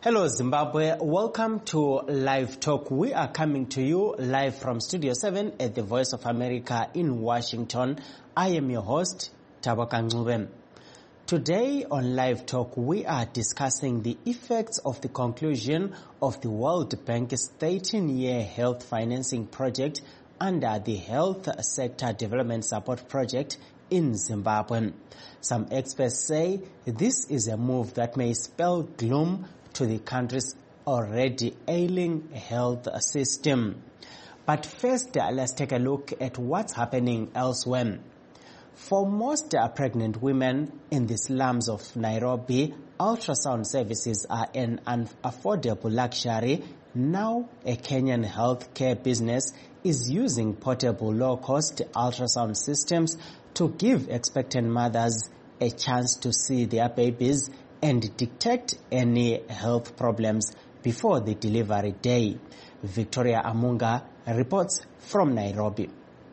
Hello Zimbabwe, welcome to Live Talk. We are coming to you live from Studio 7 at the Voice of America in Washington. I am your host, Tabaka Ncube. Today on Live Talk, we are discussing the effects of the conclusion of the World Bank's 13-year health financing project under the Health Sector Development Support Project in Zimbabwe. Some experts say this is a move that may spell gloom to the country's already ailing health system. But first, let's take a look at what's happening elsewhere. For most pregnant women in the slums of Nairobi, ultrasound services are an unaffordable luxury. Now, a Kenyan healthcare business is using portable low-cost ultrasound systems to give expectant mothers a chance to see their babies and detect any health problems before the delivery day. Victoria Amunga reports from Nairobi.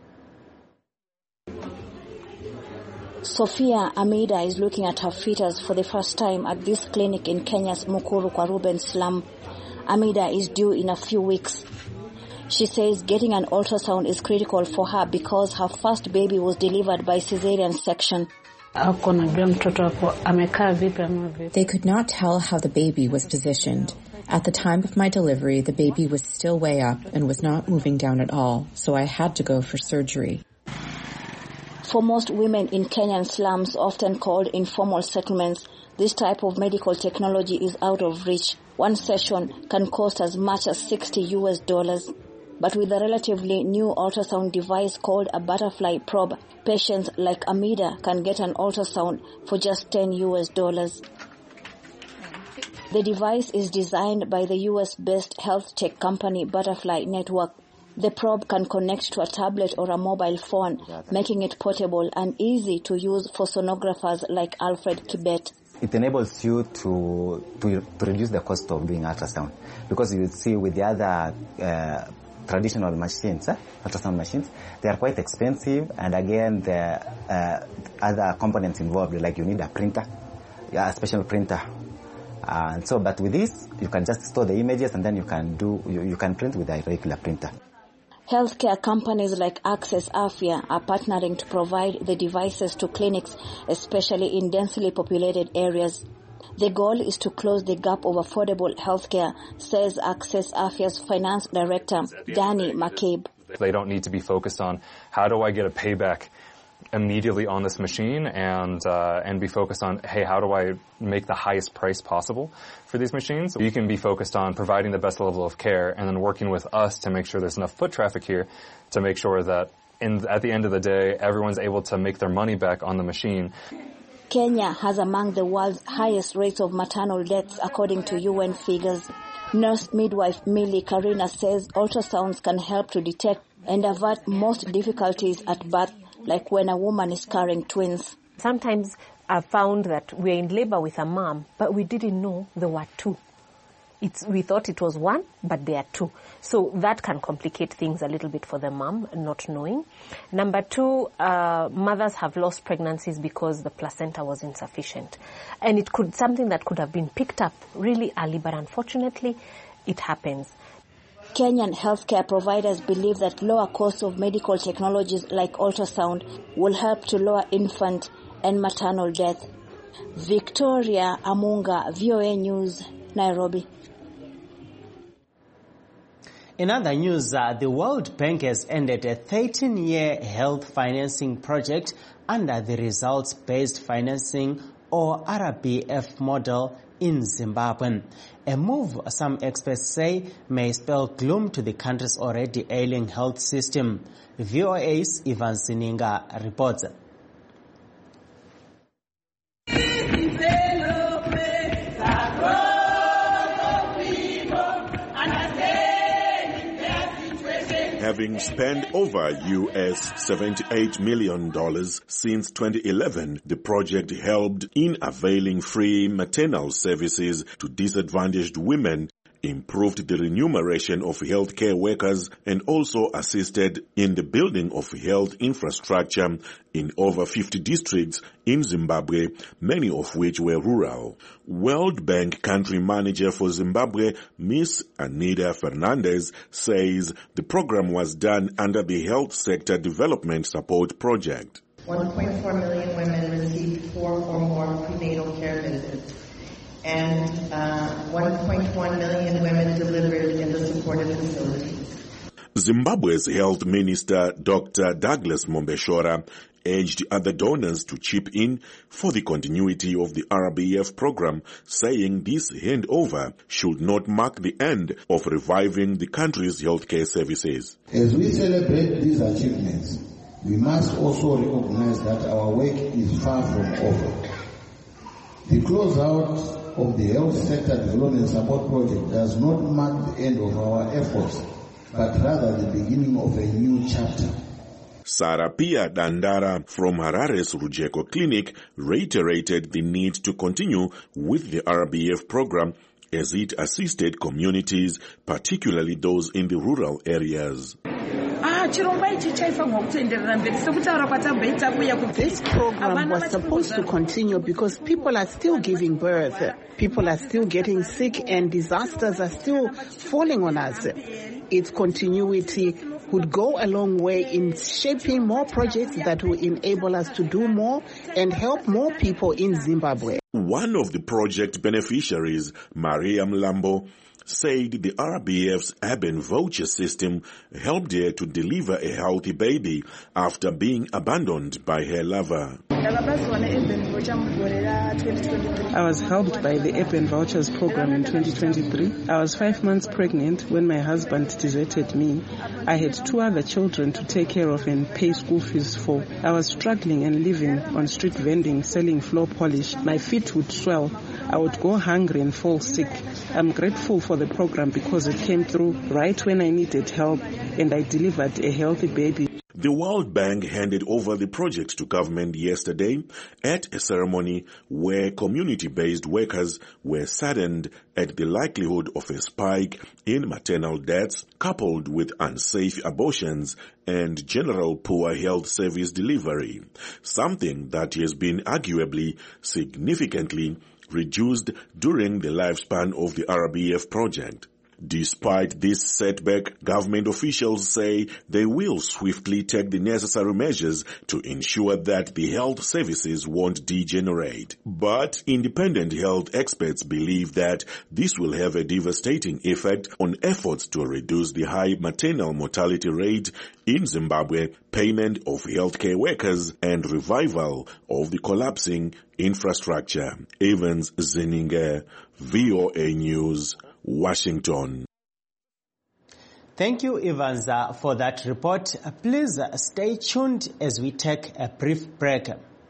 Sophia Amida is looking at her fetus for the first time at this clinic in Kenya's Mukuru kwa Ruben slum. Amida is due in a few weeks. She says getting an ultrasound is critical for her because her first baby was delivered by cesarean section. They could not tell how the baby was positioned. At the time of my delivery, the baby was still way up and was not moving down at all, so I had to go for surgery. For most women in Kenyan slums, often called informal settlements, this type of medical technology is out of reach. One session can cost as much as $60. But with a relatively new ultrasound device called a butterfly probe, patients like Amida can get an ultrasound for just $10. The device is designed by the US-based health tech company Butterfly Network. The probe can connect to a tablet or a mobile phone, making it portable and easy to use for sonographers like Alfred Kibet. It enables you to reduce the cost of doing ultrasound, because you see with the other traditional machines, ultrasound machines, they are quite expensive, and again the other components involved, like you need a printer, a special printer, and so. But with this, you can just store the images, and then you can print with a regular printer. Healthcare companies like Access Afya are partnering to provide the devices to clinics, especially in densely populated areas. The goal is to close the gap of affordable healthcare, says Access Afya's finance director, Danny McCabe. They don't need to be focused on how do I get a payback immediately on this machine and be focused on, hey, how do I make the highest price possible for these machines? You can be focused on providing the best level of care and then working with us to make sure there's enough foot traffic here to make sure that at the end of the day, everyone's able to make their money back on the machine. Kenya has among the world's highest rates of maternal deaths according to UN figures. Nurse midwife Millie Karina says ultrasounds can help to detect and avert most difficulties at birth, like when a woman is carrying twins. Sometimes I've found that we're in labor with a mom, but we didn't know there were two. We thought it was one, but there are two. So that can complicate things a little bit for the mom, not knowing. Number two, mothers have lost pregnancies because the placenta was insufficient. And something that could have been picked up really early, but unfortunately, it happens. Kenyan healthcare providers believe that lower costs of medical technologies like ultrasound will help to lower infant and maternal death. Victoria Amunga, VOA News, Nairobi. In other news, the World Bank has ended a 13-year health financing project under the Results-Based Financing or RBF model in Zimbabwe. A move, some experts say, may spell gloom to the country's already ailing health system. VOA's Ivan Sininga reports. Having spent over US $78 million since 2011, the project helped in availing free maternal services to disadvantaged women improved the remuneration of healthcare workers, and also assisted in the building of health infrastructure in over 50 districts in Zimbabwe, many of which were rural. World Bank country manager for Zimbabwe, Ms. Anita Fernandez, says the program was done under the Health Sector Development Support Project. 1.4 million women received 4 or more prenatal care visits, and 1.1 million women delivered in the supported facilities. Zimbabwe's Health Minister, Dr. Douglas Mombeshora, urged other donors to chip in for the continuity of the RBF program, saying this handover should not mark the end of reviving the country's healthcare services. As we celebrate these achievements, we must also recognize that our work is far from over. The closeout of the Health Sector Development Support Project does not mark the end of our efforts, but rather the beginning of a new chapter. Sarah Pia Dandara from Harare's Rujeko Clinic reiterated the need to continue with the RBF program as it assisted communities, particularly those in the rural areas. This program was supposed to continue because people are still giving birth, people are still getting sick, and disasters are still falling on us. Its continuity would go a long way in shaping more projects that will enable us to do more and help more people in Zimbabwe. One of the project beneficiaries, Mariam Lambo, said the RBF's urban voucher system helped her to deliver a healthy baby after being abandoned by her lover. I was helped by the urban vouchers program in 2023. I was 5 months pregnant when my husband deserted me. I had 2 other children to take care of and pay school fees for. I was struggling and living on street vending, selling floor polish. My feet would swell. I would go hungry and fall sick. I'm grateful for the program because it came through right when I needed help, and I delivered a healthy baby. The World Bank handed over the project to government yesterday at a ceremony where community-based workers were saddened at the likelihood of a spike in maternal deaths coupled with unsafe abortions and general poor health service delivery, something that has been arguably significantly reduced during the lifespan of the RBF project. Despite this setback, government officials say they will swiftly take the necessary measures to ensure that the health services won't degenerate. But independent health experts believe that this will have a devastating effect on efforts to reduce the high maternal mortality rate in Zimbabwe, payment of healthcare workers, and revival of the collapsing infrastructure. Evans Zeninger, VOA News, Washington. Thank you, Evans, for that report. Please stay tuned as we take a brief break.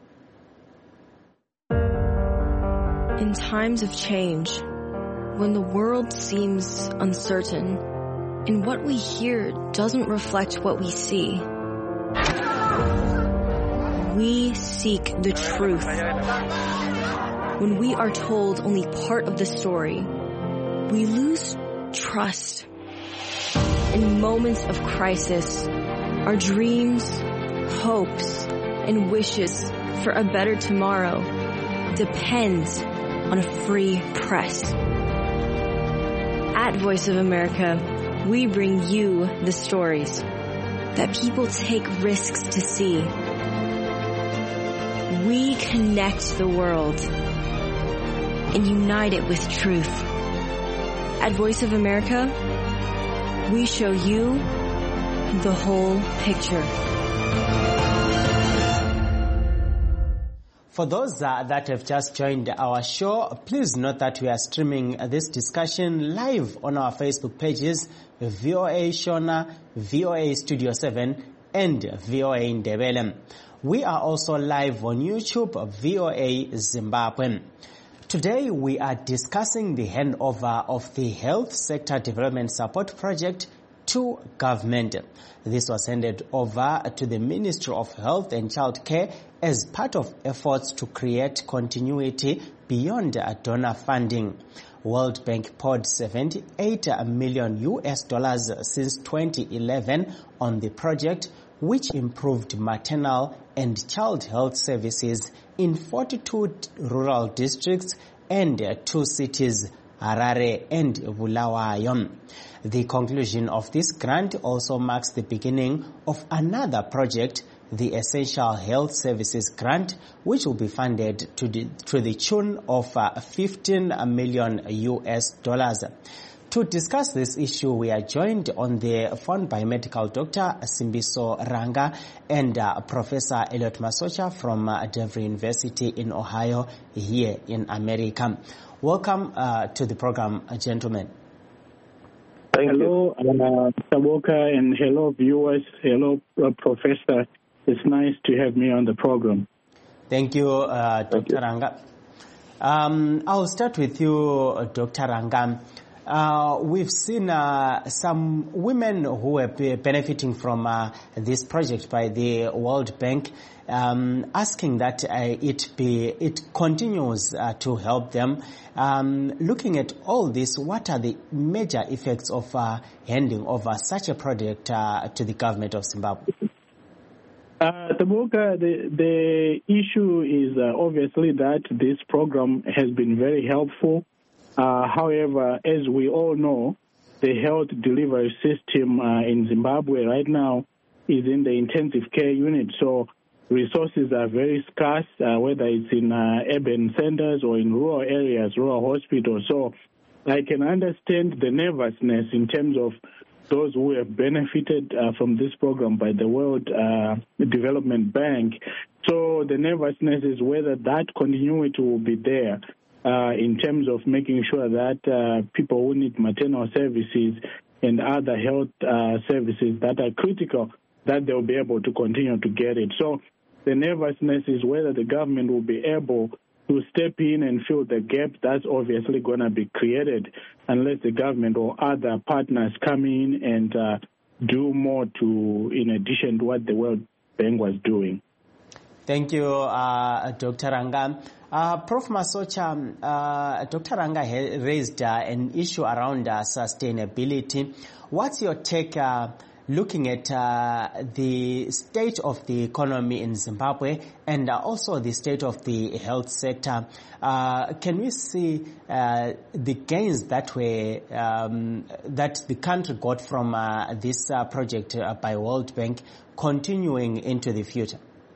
In times of change, when the world seems uncertain and what we hear doesn't reflect what we see, we seek the truth. When we are told only part of the story, we lose trust. In moments of crisis, our dreams, hopes, and wishes for a better tomorrow depends on a free press. At Voice of America, we bring you the stories that people take risks to see. We connect the world and unite it with truth. At Voice of America, we show you the whole picture. For those that have just joined our show, please note that we are streaming this discussion live on our Facebook pages, VOA Shona, VOA Studio 7, and VOA Ndebele. We are also live on YouTube, VOA Zimbabwe. Today we are discussing the handover of the Health Sector Development Support Project to government. This was handed over to the Ministry of Health and Child Care as part of efforts to create continuity beyond donor funding. World Bank poured $78 million since 2011 on the project, which improved maternal and child health services in 42 rural districts and 2 cities, Harare and Bulawayo. The conclusion of this grant also marks the beginning of another project, the Essential Health Services Grant, which will be funded to the tune of $15 million. To discuss this issue, we are joined on the phone by medical doctor Simbiso Ranga and Professor Elliot Masocha from Denver University in Ohio here in America. Welcome to the program, gentlemen. Hello, Taboka, and hello, viewers. Hello, Professor. It's nice to have me on the program. Thank you, Dr. Ranga. I'll start with you, Dr. Ranga. We've seen some women who are benefiting from this project by the World Bank asking that it continues to help them. Looking at all this, what are the major effects of handing over such a project to the government of Zimbabwe? Taboka, the issue is obviously that this program has been very helpful. However, as we all know, the health delivery system in Zimbabwe right now is in the intensive care unit, so resources are very scarce, whether it's in urban centers or in rural areas, rural hospitals. So I can understand the nervousness in terms of those who have benefited from this program by the World Development Bank. So the nervousness is whether that continuity will be there in terms of making sure that people who need maternal services and other health services that are critical, that they'll be able to continue to get it. So the nervousness is whether the government will be able to step in and fill the gap that's obviously going to be created unless the government or other partners come in and do more in addition to what the World Bank was doing. Thank you, Dr. Ranga. Prof. Masocha, Dr. Ranga raised an issue around sustainability. What's your take looking at the state of the economy in Zimbabwe and also the state of the health sector? Can we see the gains that the country got from this project by World Bank continuing into the future?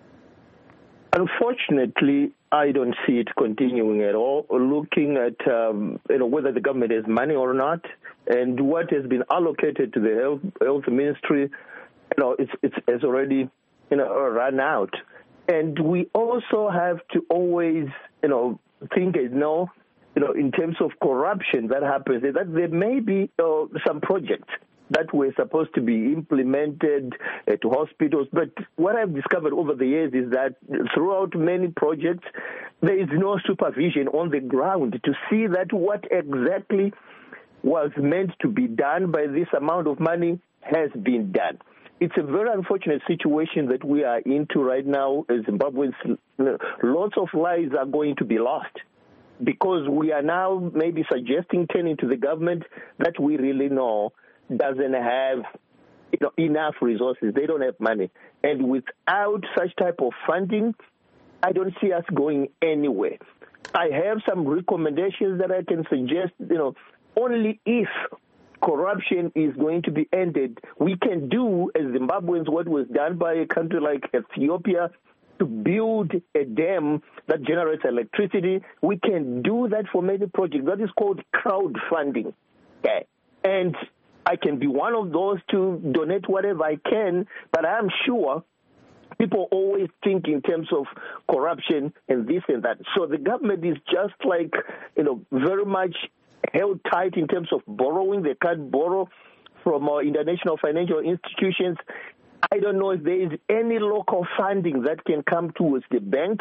Unfortunately, I don't see it continuing at all. Looking at whether the government has money or not, and what has been allocated to the health ministry, it's already run out. And we also have to always think in terms of corruption that happens, that there may be some projects that were supposed to be implemented at hospitals. But what I've discovered over the years is that throughout many projects, there is no supervision on the ground to see that what exactly was meant to be done by this amount of money has been done. It's a very unfortunate situation that we are into right now as Zimbabweans. Lots of lives are going to be lost because we are now maybe turning to the government that we really know doesn't have enough resources. They don't have money. And without such type of funding, I don't see us going anywhere. I have some recommendations that I can suggest, only if corruption is going to be ended, we can do as Zimbabweans what was done by a country like Ethiopia to build a dam that generates electricity. We can do that for many projects. That is called crowdfunding. Okay? And I can be one of those to donate whatever I can, but I'm sure people always think in terms of corruption and this and that. So the government is just very much held tight in terms of borrowing. They can't borrow from international financial institutions. I don't know if there is any local funding that can come towards the bank.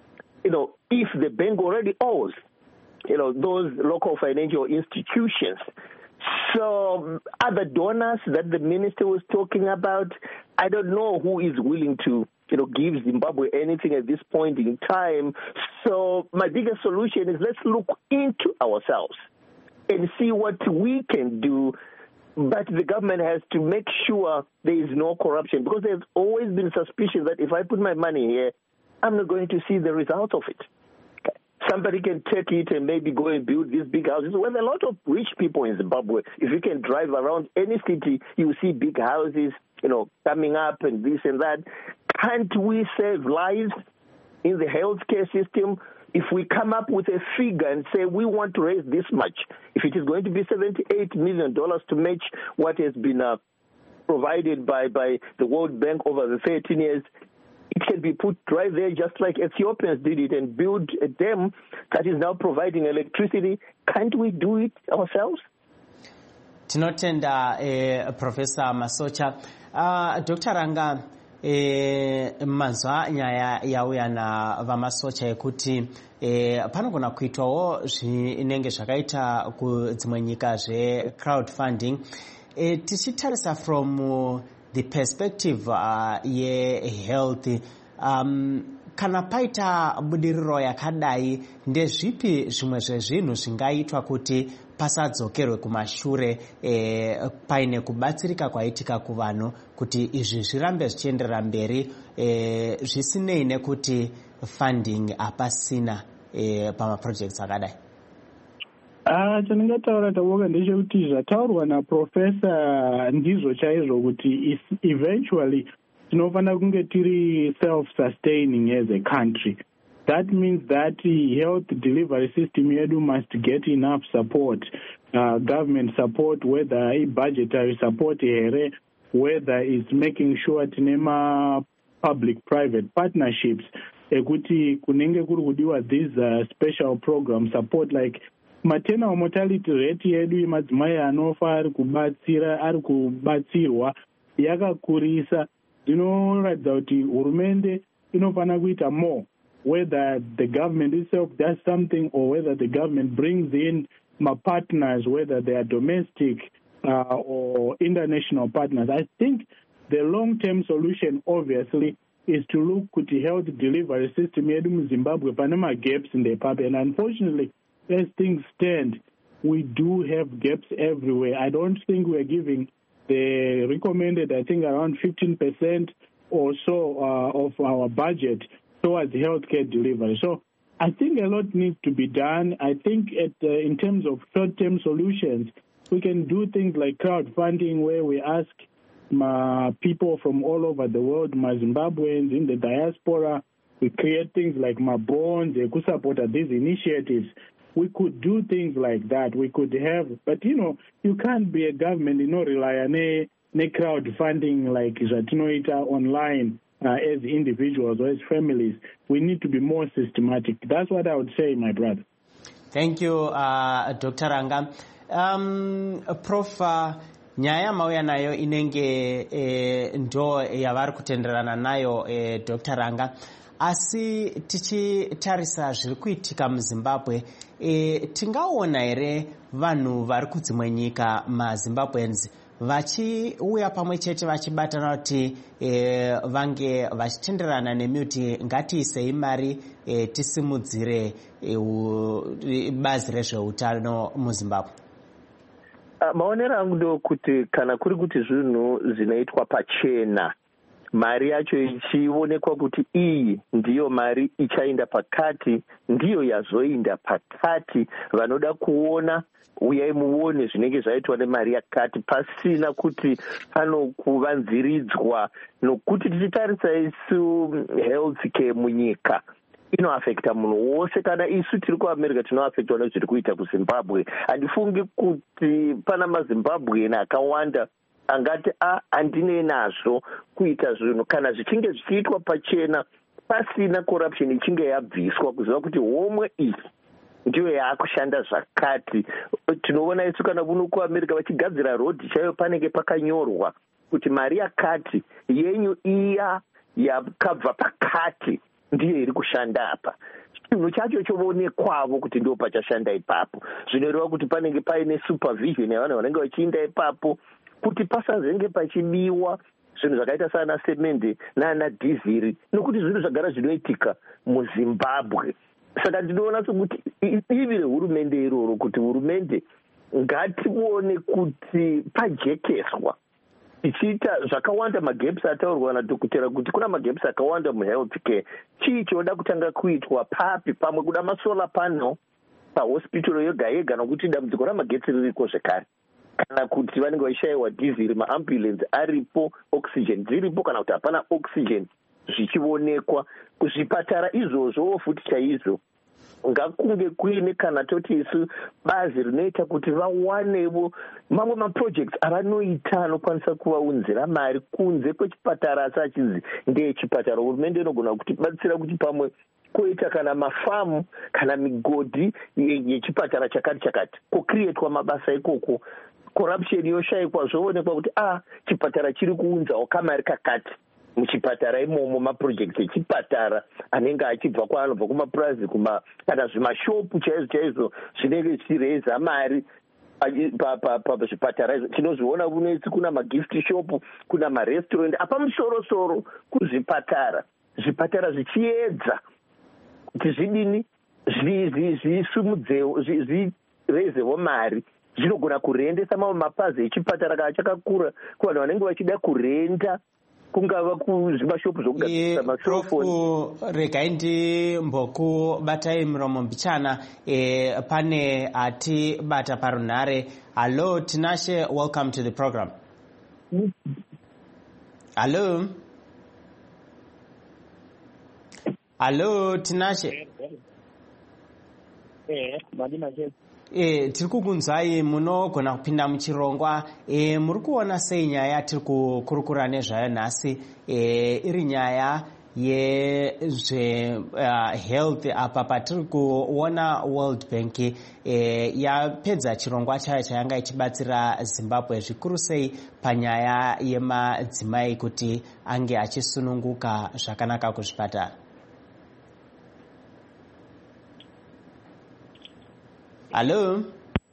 If the bank already owes, those local financial institutions. So other donors that the minister was talking about, I don't know who is willing to, give Zimbabwe anything at this point in time. So my biggest solution is let's look into ourselves. and see what we can do. But the government has to make sure there is no corruption, because there's always been suspicion that if I put my money here, I'm not going to see the result of it. Somebody can take it and maybe go and build these big houses. Well, there are a lot of rich people in Zimbabwe. If you can drive around any city, you see big houses, coming up and this and that. Can't we save lives in the healthcare system if we come up with a figure and say we want to raise this much? If it is going to be $78 million to match what has been provided by the World Bank over the 13 years, it can be put right there just like Ethiopians did it and build a dam that is now providing electricity. Can't we do it ourselves? Tinotenda Professor Masocha. Dr. Ranga, manzwa nyaya yauya na vamasocha yekuti panogona kuitwawo zvinenge zvakaita kudzimwe nyika crowdfunding. Tichitarisa from the perspective health, kana paita budiriro yakadai, ndezvipi zvimwe zvezvinhu zvingaitwa kuti pasadzokerwe kumashure paine kubatsirika kwaitika kuvanhu kuti izvi zvirambe zvichienderera mberi zvisinei nekuti funding hapasina pamaprojects akadai? Chandingataura taboka ndechekuti zvataurwa naprofesa ndizvo chaizvo kuti eventually tinofanira kunge tiri self-sustaining as a country. That means that the health delivery system yedu must get enough support, government support, whether budgetary support here, whether it's making sure tinema public-private partnerships, ekuti kunenge kuri kudiwa these special program support like maternal mortality rate yedu yemadzimai anofa ari kubatsirwa yakakurisa. Zvinoratidza kuti hurumende inofanira kuita more, whether the government itself does something or whether the government brings in partners, whether they are domestic or international partners. I think the long-term solution obviously is to look at the health delivery system yedu mu Zimbabwe panema gaps in the pipe, and unfortunately as things stand we do have gaps everywhere. I don't think we're giving the recommended, I think around 15% or so of our budget towards healthcare delivery. So I think a lot needs to be done. I think in terms of short-term solutions, we can do things like crowdfunding, where we ask people from all over the world, Zimbabweans in the diaspora, we create things like bonds, who support these initiatives. We could do things like that. We could have, but you can't be a government, rely on a crowdfunding like Zatinoita online as individuals or as families. We need to be more systematic. That's what I would say, my brother. Thank you, Dr. Ranga. Prof, nyaya mauya nayo inenge ndo yavari kutenderana nayo Dr. Ranga. Asi tichitarisa zviri kuitika muZimbabwe, tingaona here vanhu vari kudzimwe nyika maZimbabweans vachiuya pamwe chete vachibatana kuti vange vachitenderana nemiuti ngatiisei mari tisimudzire bazi rezveutano muZimbabwe? Maonero angu ndokuti kana kuri kuti zvinhu zvinoitwa pachena, mari yacho ichionekwa kuti iyi ndiyo mari ichaenda pakati, ndiyo yazoinda pakati, vanoda kuona uyai muone zvinenge zvaitwa nemari yakati, pasina kuti panokuvanziridzwa. Nokuti tichitarisa isu health care munyika inoafekta munhu wose. Kana isu tiri kuAmerica tinoafektwa nezviri kuita kuZimbabwe. Handifungi kuti pana maZimbabwean akawanda angati handine nazvo kuita zvinhu kana zvichinge zvichiitwa pachena pasina corruption ichinge yabviswa, kuziva kuti homwe iyi ndiyo yaakushanda zvakati. Tinoona isu kana kuno kuAmerica vachigadzira rodhi chaiyo panenge pakanyorwa kuti mari yakati yenyu iya yakabva pakati ndiyo iri kushanda apa. Chinhu chacho chovonekwavo kuti ndio pachashanda ipapo. Zvinoreva kuti panenge paine supervision yavanhu vanenge vachiinda ipapo kuti pasazenge pachibiwa zvinhu zvakaita sana semende nana dhiziri, nokuti zvinhu zvagara zvinoitika muZimbabwe. Saka ndinoona sokuti ivi rehurumende iroro kuti hurumende ngatione kuti pajekeswa tichiita zvakawanda magaps ataurwa nadhokotera kuti kuna magaps akawanda muhealth care. Chii chinoda kutanga kuitwa papi? Pamwe kuda masolar panel pahospital yoga yega nokuti dambudziko ramagetsi ririko zvekare, kana kuti vanenge vaishayiwa diesel, maambulance aripo, oxygen dziripo, kana kuti hapana oxygen zvichionekwa kuzvipatara izvozvo. Futi chaizvo ngakunge kuine kana toti isu bazi rinoita kuti vawanevo mamwe maprojects avanoita anokwanisa kuvaunzira mari kunze kwechipatara asi achinzi ndeyechipatara. Hurumende inogona kutibatsira kuti pamwe koita kana mafamu kana migodhi yechipatara chakati kokrietwa mabasa ikoko, corruption yoshayikwa, zvoonekwa kuti chipatara chiri kuunzawo kamari kakati muchipatara imomo. Maprojects echipatara anenge achibva kwaanobva kumapurazi kana zvimashopu chaizvo zvinenge zvichireza mari pazvipatara izvo. Tinozviona kunetsi kuna magift shop, kuna marestaurant apamusorosoro kuzvipatara, zvipatara zvichiedza kuti zvidini zvisumudzewo zvirezewo mari. Zvinogona kurendesa mamwe mapazi echipatara kana chakakura kuvanhu vanenge vachida kurenda, kungava kuzvimashopu zvokugadzirisa masofoni. Regai ndimbokubatai muromo mbichana. Pane atibata parunhare. Hello Tinashe, welcome to the program. Hello Tinashe. Tiri kukunzwai, munogona kupinda muchirongwa. Muri kuona sei nyaya tiri kukurukura nezvayo nhasi, iri nyaya yezvehealth apa patiri kuona World Bank yapedza chirongwa chayo chayanga ichibatsira Zimbabwe zvikuru sei panyaya yemadzimai kuti ange achisununguka zvakanaka kuzvipatara. Hello.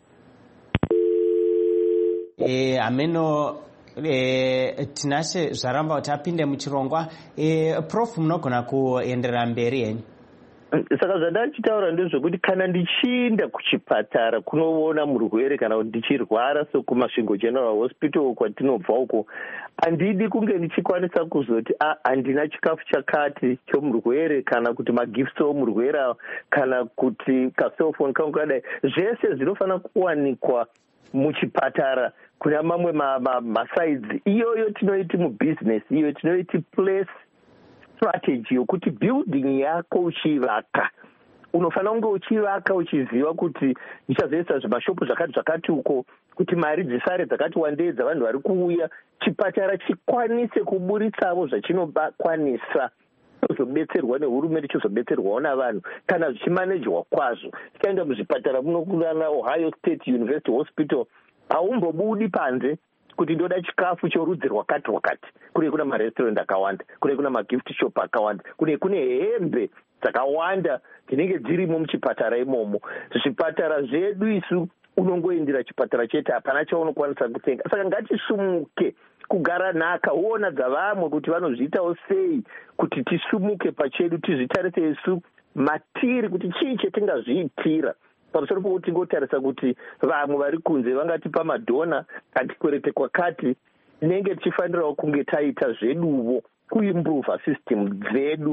Ameno Tinashe zvaramba kuti apinde muchirongwa. Prof, munogona kuenderera mberi henyu. Saka zvandachitaura ndezvekuti kana ndichienda kuchipatara kunoona murwere kana kuti ndichirwara sekumasvingo General Hospital kwatinobva uko, handidi kunge ndichikwanisa kuzoti handina chikafu chakati chomurwere kana kuti magifts omurwere kana kuti kaselfoni kangu kadai. Zvese zvinofanira kuwanikwa muchipatara kuna mamwe masides. Iyoyo tinoiti mubusiness, iyo tinoiti place strategy yokuti building yako uchivaka unofanira kunge uchivaka uchiziva kuti ndichazoisa zvimashopu zvakati uko kuti mari dzisare dzakati wandei dzavanhu vari kuuya, chipatara chikwanise kuburitsawo zvachinokwanisa, chozobetserwa nehurumende, chozobetserwawo navanhu kana zvichimanejwa kwazvo. Tikaenda muzvipatara munokunana Ohio State University Hospital haumbobudi panze kuti ndoda chikafu chorudzi rwakati kune kuna marestaurant akawanda, kune kuna magift shop akawanda, kune hembe dzakawanda dzinenge dzirimo muchipatara imomo. Zvipatara zvedu isu unongoindira chipatara chete, hapana chaunokwanisa kutenga. Saka ngatisumuke kugara nhaka, uona dzavamwe kuti vanozviitawo sei kuti tisumuke pachedu, tizvitarise isu matiri kuti chii chetingazviitira pamusoro pokuti ngotarisa kuti vamwe vari kunze vangatipa madhona katikwerete kwakati. Tinenge tichifanirawo kunge taita zveduvo kuimprova system dzedu.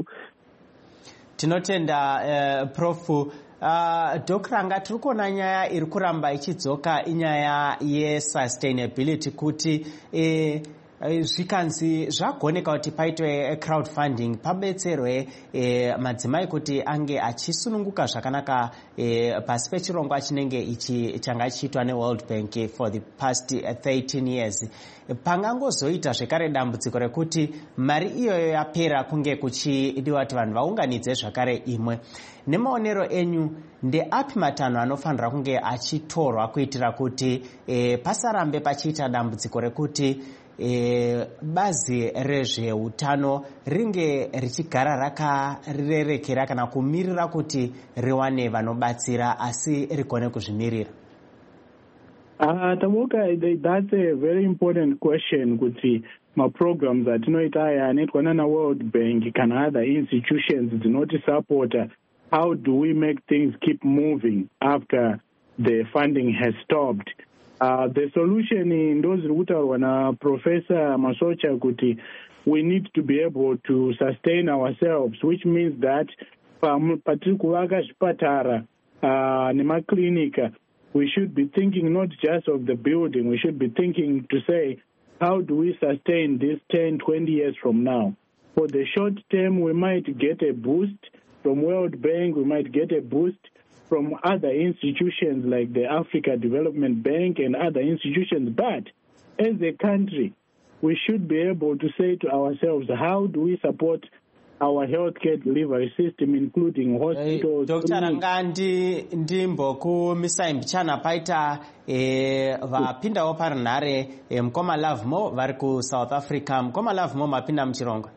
Tinotenda Prof. Dhokranga, tiri kuona nyaya iri kuramba ichidzoka inyaya yesustainability, kuti zvikanzi zvagoneka kuti paitwe crowdfunding pabetserwe madzimai kuti ange achisununguka zvakanaka pasi pechirongwa changa chiitwa neWorld Bank for the past 13 years. Pangangozoita zvekare dambudziko rekuti mari iyoyo yapera kunge kuchidiwa kuti vanhu vaunganidze zvakare imwe. Nemaonero enyu, ndeapi matanho anofanira kunge achitorwa kuitira kuti pasarambe pachiita dambudziko rekuti bazi rezveutano ringe richigara rakarerekera kana kumirira kuti riwane vanobatsira asi rigone kuzvimirira? Tamuka, that's a very important question. Kuti programs atinoita aya anoitwa nana World Bank kana other institutions dzinoti support, how do we make things keep moving after the funding has stopped. The solution in those Rutawana Professor Masocha Kuti, we need to be able to sustain ourselves, which means that particular Patara, Nema Clinica, we should be thinking not just of the building, we should be thinking to say, how do we sustain this 10, 20 years from now? For the short term, we might get a boost from World Bank, we might get a boost from other institutions like the Africa Development Bank and other institutions. But as a country, we should be able to say to ourselves, how do we support our healthcare delivery system, including hospitals? Dr. Rangandi ndimbo kumisa imbichana paita vapinda oparnare mkoma Lovemore vari ku South Africa. Mkoma Lovemore mapinda mchirongo.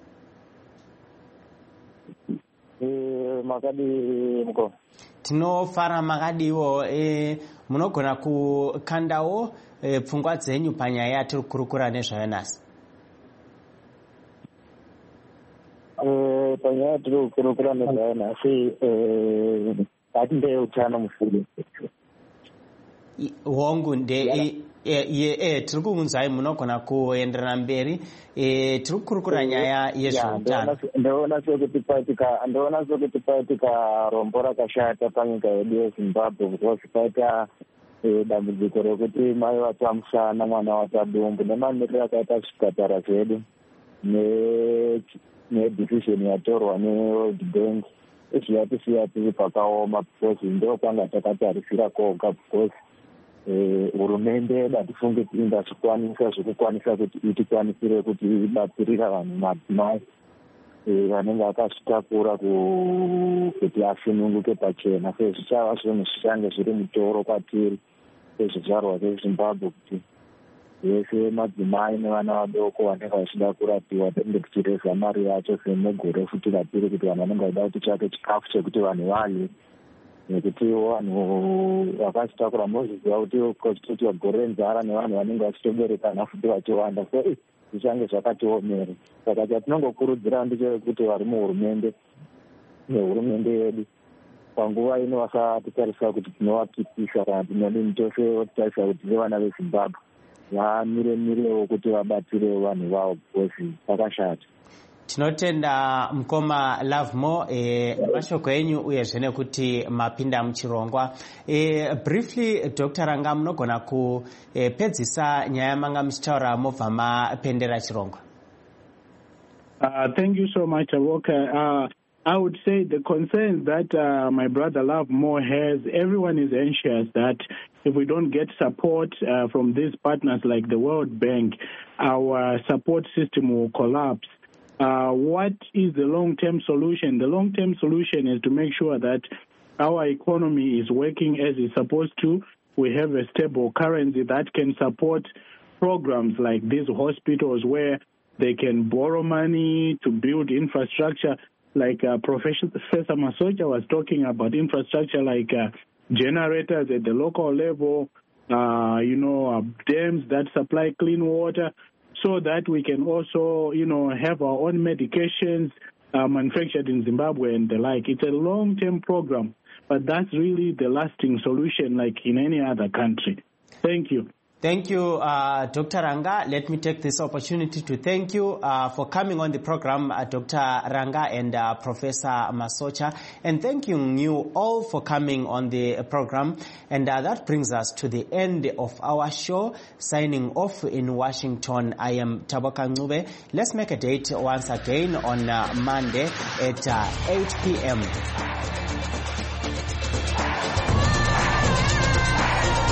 Makadi mko. Tinofara makadiwo munogona kukandawo pfungwa dzenyu panyaya tiri kurukura nezvayo nhasi. Panyaya tiri kurukura nezvayo nhasi atinde utano mufuri. Hongu tiri kuunzai munogona kuenderera mberi tiri kurukura nyaya yezveutano. Ndoona sekuti paitika rombo rakashata panyika yedu yeZimbabwe kuti paita dambudziko rekuti mai vatsvamusana mwana watadumbu nemamiriro akaita zvipatara zvedu nedecision yatorwa neWorld Bank zviyatisiya tiri pakaoma because ndo kwanga takatarisira koga because hurumende datifunge ingazvikwanisa zvekukwanisa kuti itikwanisire kuti ibatsirira vanhu madzimai vanenge akazvitakura kuti asununguke pachena. Sezvichava zvinhu zvichange zviri mutoro kwatiri sezvizvarwa zveZimbabwe kuti vese madzimai nevana vadoko vanenge vachida kurapiwa tinenge tichireza mari yacho semugore futi ratiri kuti vanhu vanenge vachida kuti tsvake chikafu chekuti vanhu vadye. Nekutiwo vanhu vakachitakura mozviziva kuti gore renzara nevanhu vanenge vachitoberekana futi vachiwanda, so zvichange zvakatiomera. Saka chatinongokurudzira ndechekuti vari muhurumende nehurumende yedu panguva ino vasatitarisa kuti tinovapipisa kana tinodini, tose votitarisa kuti nevana veZimbabwe vamirewo kuti vabatsirewo vanhu vavo because vakashata. Tinotenda mkoma Lovemore mashoko enyu uyezve nekuti mapinda muchirongwa. Briefly Dr. Ranga munogona kupedzisa nyaya manga muchitaura mobva mapendera chirongwa. Thank you so much, Avoka. I would say the concerns that my brother Lovemore has, everyone is anxious that if we don't get support from these partners like the World Bank, our support system will collapse. What is the long-term solution? The long-term solution is to make sure that our economy is working as it's supposed to. We have a stable currency that can support programs like these hospitals where they can borrow money to build infrastructure, like Professor Masocha was talking about, infrastructure like generators at the local level, dams that supply clean water, so that we can also, have our own medications manufactured in Zimbabwe and the like. It's a long-term program, but that's really the lasting solution like in any other country. Thank you. Thank you, Dr. Ranga. Let me take this opportunity to thank you for coming on the program, Dr. Ranga and Professor Masocha, and thanking you all for coming on the program. And that brings us to the end of our show. Signing off in Washington, I am Taboka Ncube. Let's make a date once again on Monday at 8 p.m.